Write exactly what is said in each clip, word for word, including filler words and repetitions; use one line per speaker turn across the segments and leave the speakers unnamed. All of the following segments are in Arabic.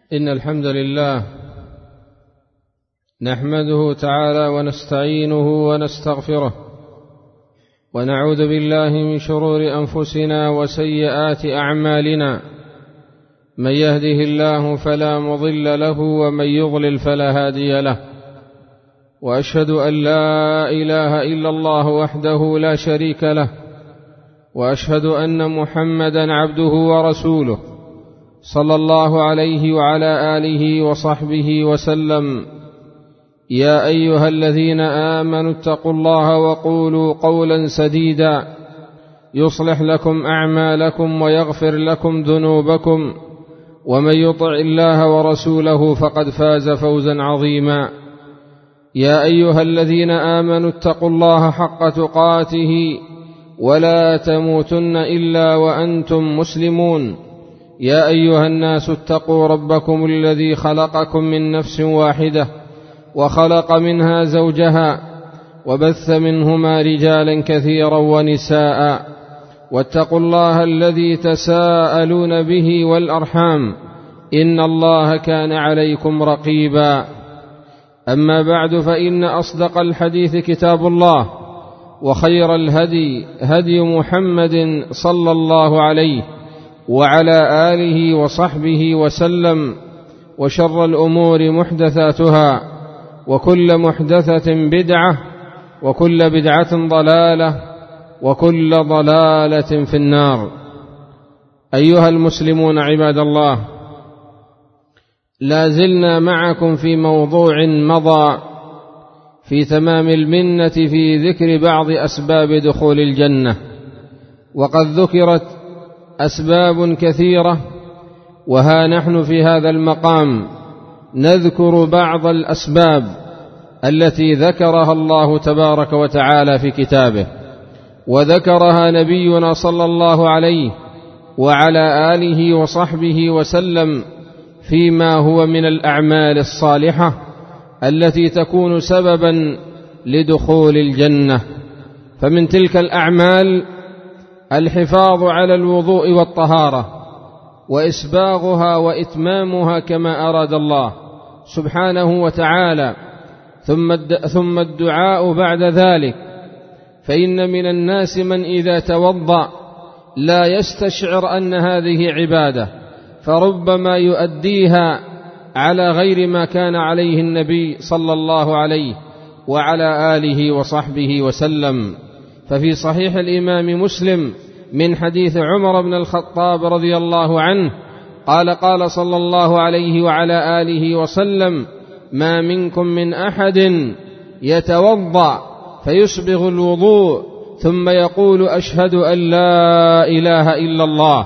إن الحمد لله نحمده تعالى ونستعينه ونستغفره ونعوذ بالله من شرور أنفسنا وسيئات أعمالنا، من يهده الله فلا مضل له ومن يضلل فلا هادي له، وأشهد أن لا إله إلا الله وحده لا شريك له، وأشهد أن محمدا عبده ورسوله صلى الله عليه وعلى آله وصحبه وسلم. يا أيها الذين آمنوا اتقوا الله وقولوا قولا سديدا يصلح لكم أعمالكم ويغفر لكم ذنوبكم، ومن يطع الله ورسوله فقد فاز فوزا عظيما. يا أيها الذين آمنوا اتقوا الله حق تقاته ولا تموتن إلا وأنتم مسلمون. يا أيها الناس اتقوا ربكم الذي خلقكم من نفس واحدة وخلق منها زوجها وبث منهما رجالا كثيرا ونساء، واتقوا الله الذي تساءلون به والأرحام إن الله كان عليكم رقيبا. أما بعد، فإن أصدق الحديث كتاب الله، وخير الهدي هدي محمد صلى الله عليه وعلى آله وصحبه وسلم، وشر الأمور محدثاتها، وكل محدثة بدعة، وكل بدعة ضلالة، وكل ضلالة في النار. أيها المسلمون عباد الله، لا زلنا معكم في موضوع مضى في تمام المنة في ذكر بعض أسباب دخول الجنة، وقد ذكرت أسباب كثيرة، وها نحن في هذا المقام نذكر بعض الأسباب التي ذكرها الله تبارك وتعالى في كتابه، وذكرها نبينا صلى الله عليه وعلى آله وصحبه وسلم فيما هو من الأعمال الصالحة التي تكون سببا لدخول الجنة. فمن تلك الأعمال الحفاظ على الوضوء والطهارة، وإسباغها وإتمامها كما أراد الله سبحانه وتعالى، ثم الدعاء بعد ذلك. فإن من الناس من إذا توضأ لا يستشعر أن هذه عبادة، فربما يؤديها على غير ما كان عليه النبي صلى الله عليه وعلى آله وصحبه وسلم. ففي صحيح الإمام مسلم من حديث عمر بن الخطاب رضي الله عنه قال قال صلى الله عليه وعلى آله وسلم: ما منكم من أحد يتوضأ فيسبغ الوضوء ثم يقول: أشهد أن لا إله إلا الله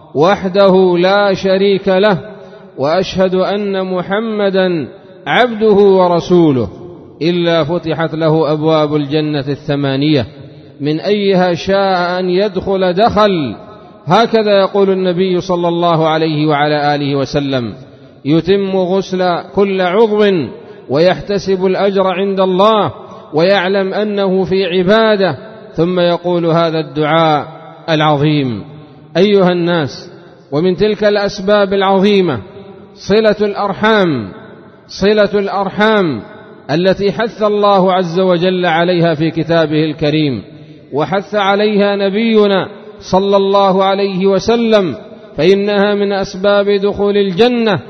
وحده لا شريك له، وأشهد أن محمدا عبده ورسوله، إلا فتحت له أبواب الجنة الثمانية من أيها شاء أن يدخل دخل. هكذا يقول النبي صلى الله عليه وعلى آله وسلم: يتم غسل كل عضو ويحتسب الأجر عند الله ويعلم أنه في عبادة، ثم يقول هذا الدعاء العظيم. أيها الناس، ومن تلك الأسباب العظيمة صلة الأرحام، صلة الأرحام التي حث الله عز وجل عليها في كتابه الكريم، وحث عليها نبينا صلى الله عليه وسلم، فإنها من أسباب دخول الجنة،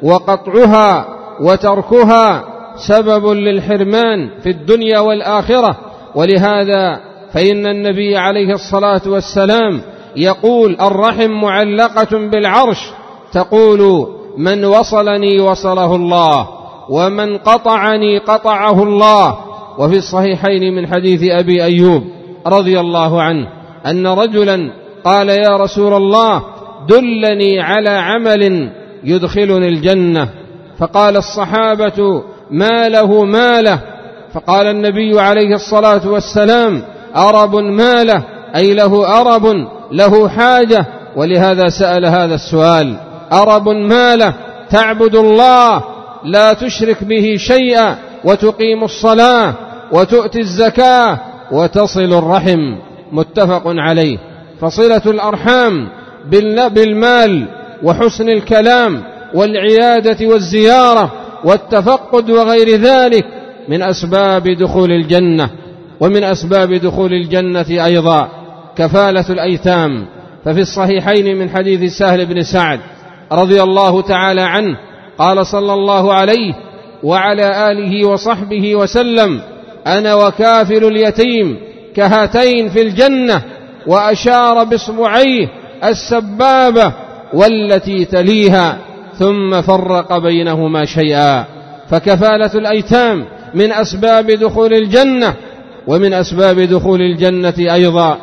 وقطعها وتركها سبب للحرمان في الدنيا والآخرة. ولهذا فإن النبي عليه الصلاة والسلام يقول: الرحم معلقة بالعرش، تقول: من وصلني وصله الله، ومن قطعني قطعه الله. وفي الصحيحين من حديث أبي أيوب رضي الله عنه أن رجلا قال: يا رسول الله، دلني على عمل يدخلني الجنة. فقال الصحابة: ما له ما له؟ فقال النبي عليه الصلاة والسلام: أرب ما له، أي له أرب، له حاجة. ولهذا سأل هذا السؤال: أرب ما له؟ تعبد الله لا تشرك به شيئا، وتقيم الصلاة، وتؤتي الزكاة، وتصل الرحم. متفق عليه. فصلة الأرحام بالمال وحسن الكلام والعيادة والزيارة والتفقد وغير ذلك من أسباب دخول الجنة. ومن أسباب دخول الجنة أيضا كفالة الأيتام، ففي الصحيحين من حديث سهل بن سعد رضي الله تعالى عنه قال صلى الله عليه وعلى آله وصحبه وسلم: أنا وكافل اليتيم كهاتين في الجنة، وأشار بإصبعيه السبابة والتي تليها ثم فرق بينهما شيئا. فكفالة الأيتام من أسباب دخول الجنة. ومن أسباب دخول الجنة أيضا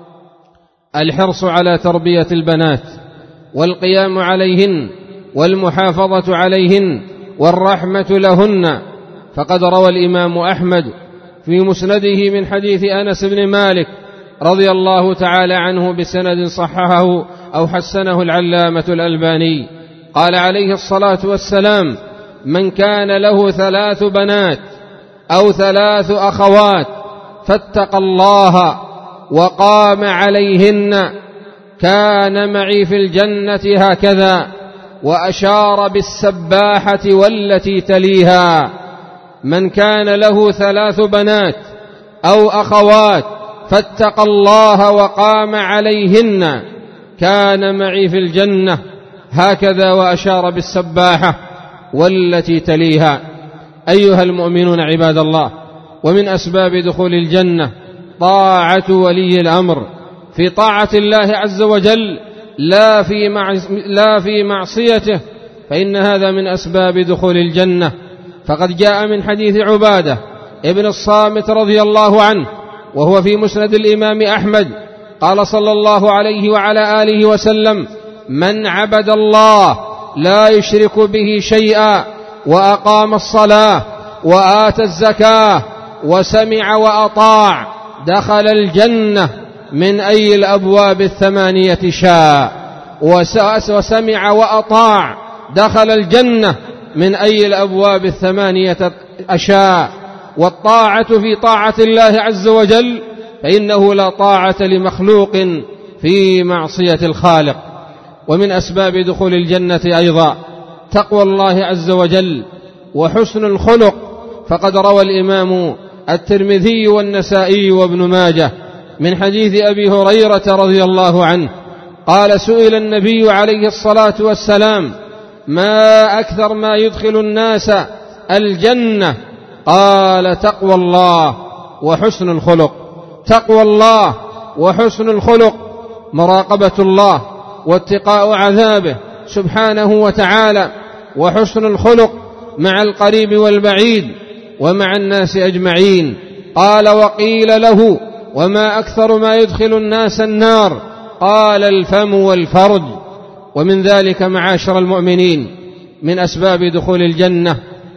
الحرص على تربية البنات والقيام عليهن والمحافظة عليهن والرحمة لهن. فقد روى الإمام أحمد في مسنده من حديث أنس بن مالك رضي الله تعالى عنه بسند صححه أو حسنه العلامة الألباني قال عليه الصلاة والسلام: من كان له ثلاث بنات أو ثلاث أخوات فاتقى الله وقام عليهن كان معي في الجنة هكذا، وأشار بالسباحة والتي تليها. من كان له ثلاث بنات أو أخوات فاتقى الله وقام عليهن كان معي في الجنة هكذا، وأشار بالسباحة والتي تليها. أيها المؤمنون عباد الله، ومن أسباب دخول الجنة طاعة ولي الأمر في طاعة الله عز وجل لا في لا في معصيته، فإن هذا من أسباب دخول الجنة. فقد جاء من حديث عبادة ابن الصامت رضي الله عنه وهو في مسند الإمام أحمد قال صلى الله عليه وعلى آله وسلم: من عبد الله لا يشرك به شيئا وأقام الصلاة وآتى الزكاة وسمع وأطاع دخل الجنة من أي الأبواب الثمانية شاء. وسمع وأطاع دخل الجنة من أي الأبواب الثمانية أشاء. والطاعة في طاعة الله عز وجل فإنه لا طاعة لمخلوق في معصية الخالق. ومن أسباب دخول الجنة أيضا تقوى الله عز وجل وحسن الخلق. فقد روى الإمام الترمذي والنسائي وابن ماجه من حديث أبي هريرة رضي الله عنه قال: سئل النبي عليه الصلاة والسلام: ما أكثر ما يدخل الناس الجنة؟ قال: تقوى الله وحسن الخلق. تقوى الله وحسن الخلق، مراقبة الله واتقاء عذابه سبحانه وتعالى، وحسن الخلق مع القريب والبعيد ومع الناس أجمعين. قال: وقيل له: وما أكثر ما يدخل الناس النار؟ قال: الفم والفرج. ومن ذلك معاشر المؤمنين من أسباب دخول الجنة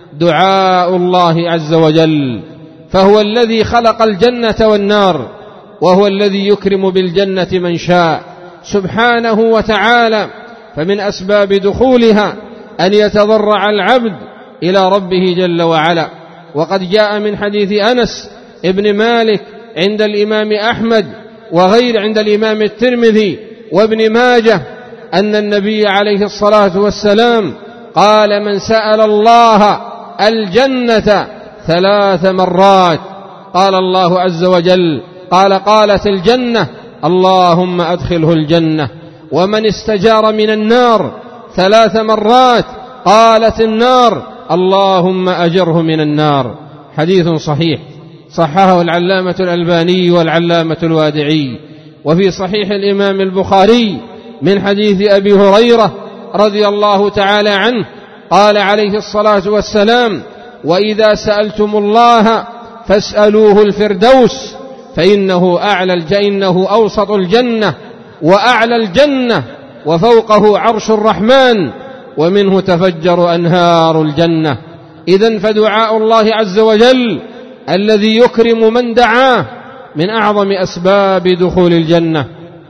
دعاء الله عز وجل، فهو الذي خلق الجنة والنار، وهو الذي يكرم بالجنة من شاء سبحانه وتعالى. فمن أسباب دخولها أن يتضرع العبد إلى ربه جل وعلا. وقد جاء من حديث أنس ابن مالك عند الإمام أحمد وغير عند الإمام الترمذي وابن ماجه أن النبي عليه الصلاة والسلام قال: من سأل الله الجنة ثلاث مرات قال الله عز وجل قال قالت الجنة: اللهم أدخله الجنة. ومن استجار من النار ثلاث مرات قالت النار: اللهم أجره من النار. حديث صحيح صححه العلامة الألباني والعلامة الوادعي. وفي صحيح الإمام البخاري من حديث أبي هريرة رضي الله تعالى عنه قال عليه الصلاة والسلام: وإذا سألتم الله فاسألوه الفردوس فإنه أعلى الجنة أوسط الجنة وأعلى الجنة وفوقه عرش الرحمن ومنه تفجر أنهار الجنة. إذن فدعاء الله عز وجل الذي يكرم من دعاه من أعظم أسباب دخول الجنة.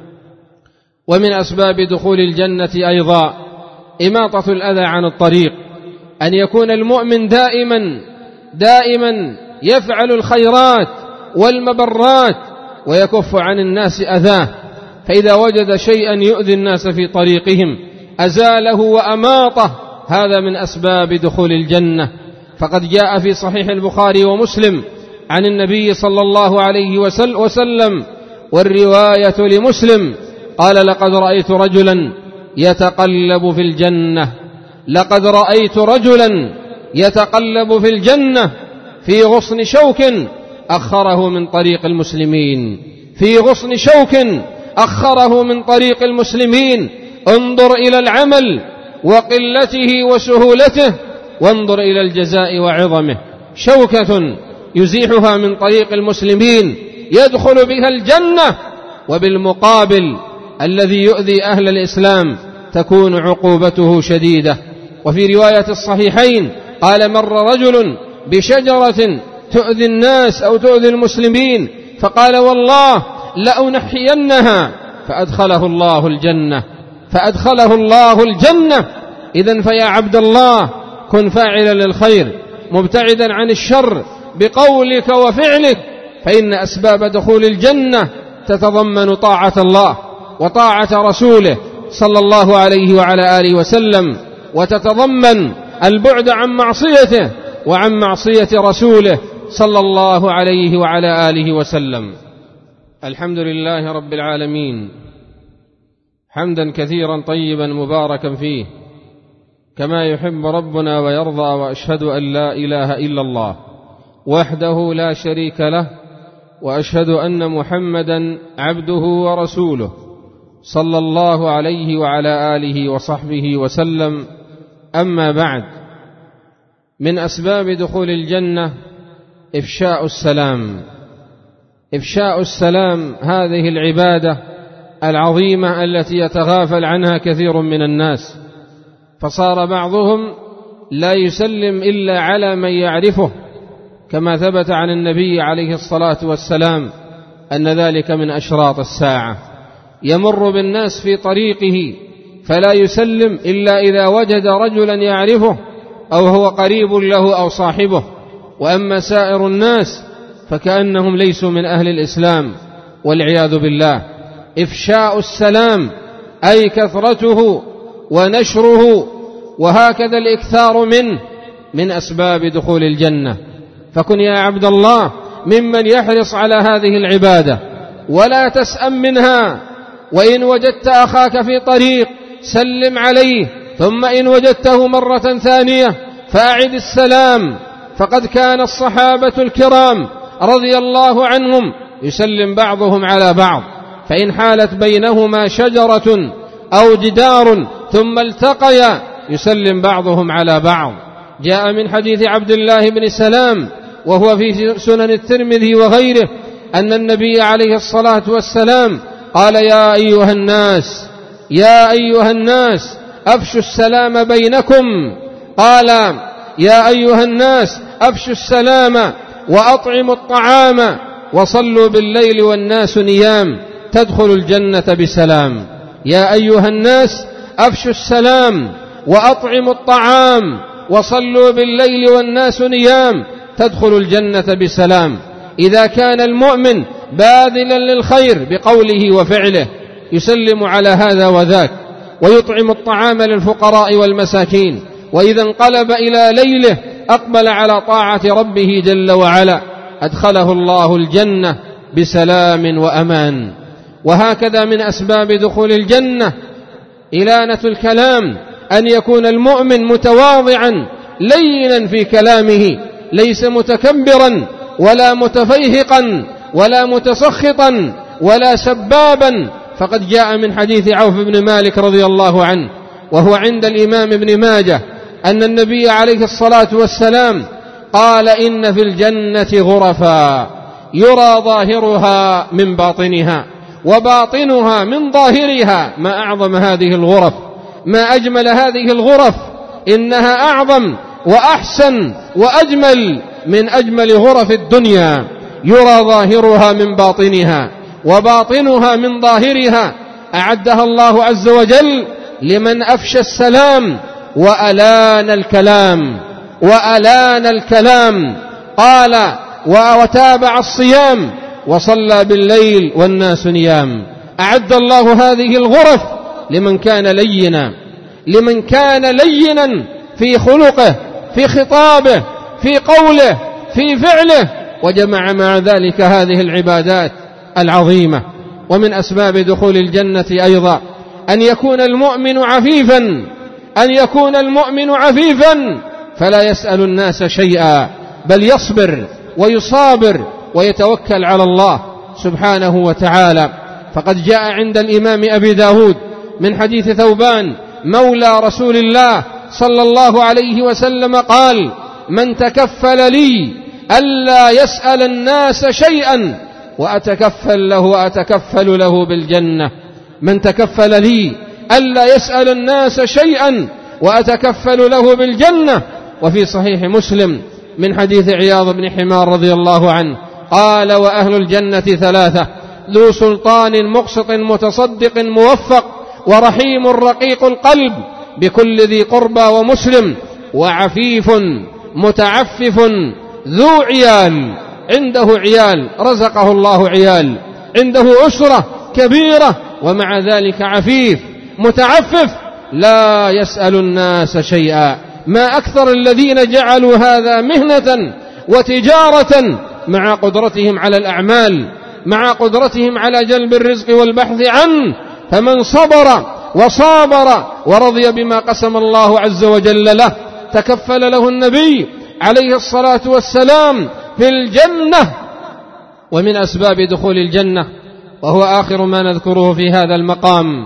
ومن أسباب دخول الجنة أيضا إماطة الأذى عن الطريق، أن يكون المؤمن دائما دائما يفعل الخيرات والمبرات ويكف عن الناس أذاه، فإذا وجد شيئا يؤذي الناس في طريقهم أزاله وأماطه، هذا من أسباب دخول الجنة. فقد جاء في صحيح البخاري ومسلم عن النبي صلى الله عليه وسلم، والرواية لمسلم، قال: لقد رأيت رجلا يتقلب في الجنة لقد رأيت رجلا يتقلب في الجنة في غصن شوك أخره من طريق المسلمين في غصن شوك أخره من طريق المسلمين انظر إلى العمل وقلته وسهولته، وانظر إلى الجزاء وعظمه. شوكة يزيحها من طريق المسلمين يدخل بها الجنة، وبالمقابل الذي يؤذي أهل الإسلام تكون عقوبته شديدة. وفي رواية الصحيحين قال: مر رجل بشجرة تؤذي الناس أو تؤذي المسلمين، فقال: والله لأنحينها، فأدخله الله الجنة فأدخله الله الجنة. إذن فيا عبد الله، كن فاعلا للخير مبتعدا عن الشر بقولك وفعلك، فإن أسباب دخول الجنة تتضمن طاعة الله وطاعة رسوله صلى الله عليه وعلى آله وسلم، وتتضمن البعد عن معصيته وعن معصية رسوله صلى الله عليه وعلى آله وسلم. الحمد لله رب العالمين، حمدا كثيرا طيبا مباركا فيه، كما يحب ربنا ويرضى. وأشهد أن لا إله إلا الله وحده لا شريك له، وأشهد أن محمدا عبده ورسوله صلى الله عليه وعلى آله وصحبه وسلم. أما بعد، من أسباب دخول الجنة إفشاء السلام. إفشاء السلام هذه العبادة العظيمة التي يتغافل عنها كثير من الناس، فصار بعضهم لا يسلم إلا على من يعرفه، كما ثبت عن النبي عليه الصلاة والسلام أن ذلك من أشراط الساعة. يمر بالناس في طريقه فلا يسلم إلا إذا وجد رجلا يعرفه أو هو قريب له أو صاحبه، وأما سائر الناس فكأنهم ليسوا من أهل الإسلام والعياذ بالله. إفشاء السلام أي كثرته ونشره، وهكذا الإكثار منه من أسباب دخول الجنة. فكن يا عبد الله ممن يحرص على هذه العبادة ولا تسأم منها. وإن وجدت أخاك في طريق سلم عليه، ثم إن وجدته مرة ثانية فأعد السلام، فقد كان الصحابة الكرام رضي الله عنهم يسلم بعضهم على بعض، فإن حالت بينهما شجرة أو جدار ثم التقيا يسلم بعضهم على بعض. جاء من حديث عبد الله بن سلام وهو في سنن الترمذي وغيره أن النبي عليه الصلاة والسلام قال: يا أيها الناس يا أيها الناس أفشوا السلام بينكم. قال: يا أيها الناس أفشوا السلام وأطعموا الطعام وصلوا بالليل والناس نيام تدخل الجنة بسلام. يا أيها الناس أفشوا السلام وأطعموا الطعام وصلوا بالليل والناس نيام تدخل الجنة بسلام. إذا كان المؤمن باذلا للخير بقوله وفعله يسلم على هذا وذاك، ويطعم الطعام للفقراء والمساكين، وإذا انقلب إلى ليله أقبل على طاعة ربه جل وعلا، أدخله الله الجنة بسلام وأمان. وهكذا من أسباب دخول الجنة إلانة الكلام، أن يكون المؤمن متواضعا لينا في كلامه، ليس متكبرا ولا متفيهقا ولا متسخطا ولا سبابا. فقد جاء من حديث عوف بن مالك رضي الله عنه وهو عند الإمام ابن ماجه أن النبي عليه الصلاة والسلام قال: إن في الجنة غرفا يرى ظاهرها من باطنها وباطنها من ظاهرها. ما أعظم هذه الغرف، ما أجمل هذه الغرف، إنها أعظم وأحسن وأجمل من أجمل غرف الدنيا. يرى ظاهرها من باطنها وباطنها من ظاهرها، أعدها الله عز وجل لمن أفشى السلام وألان الكلام وألان الكلام قال: وتابع الصيام وصلى بالليل والناس نيام. أعد الله هذه الغرف لمن كان لينا لمن كان لينا في خلقه، في خطابه، في قوله، في فعله، وجمع مع ذلك هذه العبادات العظيمة. ومن أسباب دخول الجنة أيضا أن يكون المؤمن عفيفا، أن يكون المؤمن عفيفا فلا يسأل الناس شيئا، بل يصبر ويصابر ويتوكل على الله سبحانه وتعالى. فقد جاء عند الإمام أبي داود من حديث ثوبان مولى رسول الله صلى الله عليه وسلم قال: من تكفل لي ألا يسأل الناس شيئا وأتكفل له وأتكفل له بالجنة. من تكفل لي ألا يسأل الناس شيئا وأتكفل له بالجنة. وفي صحيح مسلم من حديث عياض بن حمار رضي الله عنه قال: وأهل الجنة ثلاثة: ذو سلطان مقسط متصدق موفق، ورحيم رقيق القلب بكل ذي قربى ومسلم، وعفيف متعفف ذو عيال، عنده عيال رزقه الله عيال، عنده أسرة كبيرة ومع ذلك عفيف متعفف لا يسأل الناس شيئا. ما أكثر الذين جعلوا هذا مهنة وتجارة مع قدرتهم على الأعمال، مع قدرتهم على جلب الرزق والبحث عنه. فمن صبر وصابر ورضي بما قسم الله عز وجل له تكفل له النبي عليه الصلاة والسلام في الجنة. ومن أسباب دخول الجنة وهو آخر ما نذكره في هذا المقام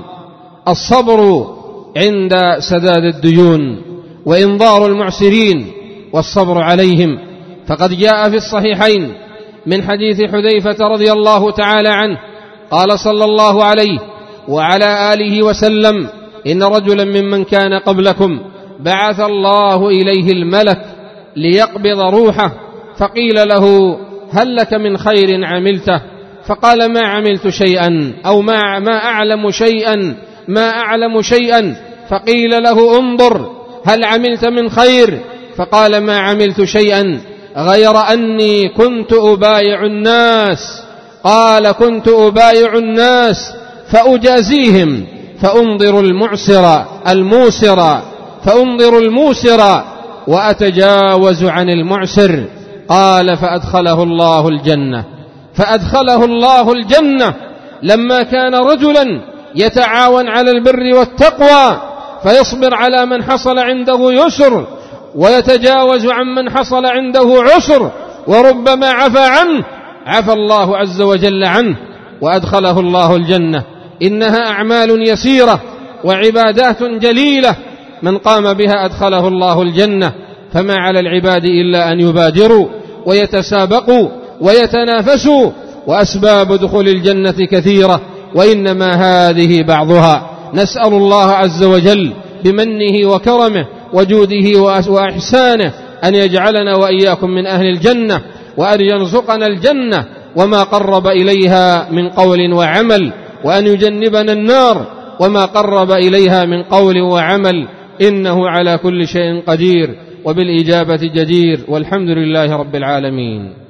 الصبر عند سداد الديون وإنظار المعسرين والصبر عليهم. فقد جاء في الصحيحين من حديث حذيفة رضي الله تعالى عنه قال صلى الله عليه وعلى آله وسلم: إن رجلا ممن كان قبلكم بعث الله إليه الملك ليقبض روحه، فقيل له: هل لك من خير عملته؟ فقال: ما عملت شيئا، أو ما, ما أعلم شيئا ما أعلم شيئا. فقيل له: انظر هل عملت من خير؟ فقال: ما عملت شيئا غير أني كنت أبايع الناس. قال: كنت أبايع الناس فأجازيهم فأنظر المعسر الموسر فأنظر الموسر وأتجاوز عن المعسر. قال: فأدخله الله الجنة فأدخله الله الجنة لما كان رجلا يتعاون على البر والتقوى فيصبر على من حصل عنده يسر ويتجاوز عن من حصل عنده عسر، وربما عفى عنه عفى الله عز وجل عنه وأدخله الله الجنة. إنها أعمال يسيرة وعبادات جليلة، من قام بها أدخله الله الجنة. فما على العباد إلا أن يبادروا ويتسابقوا ويتنافسوا. وأسباب دخول الجنة كثيرة وإنما هذه بعضها. نسأل الله عز وجل بمنه وكرمه وجوده وإحسانه أن يجعلنا وإياكم من أهل الجنة، وأن يرزقنا الجنة وما قرب إليها من قول وعمل، وأن يجنبنا النار وما قرب إليها من قول وعمل، إنه على كل شيء قدير وبالإجابة جدير، والحمد لله رب العالمين.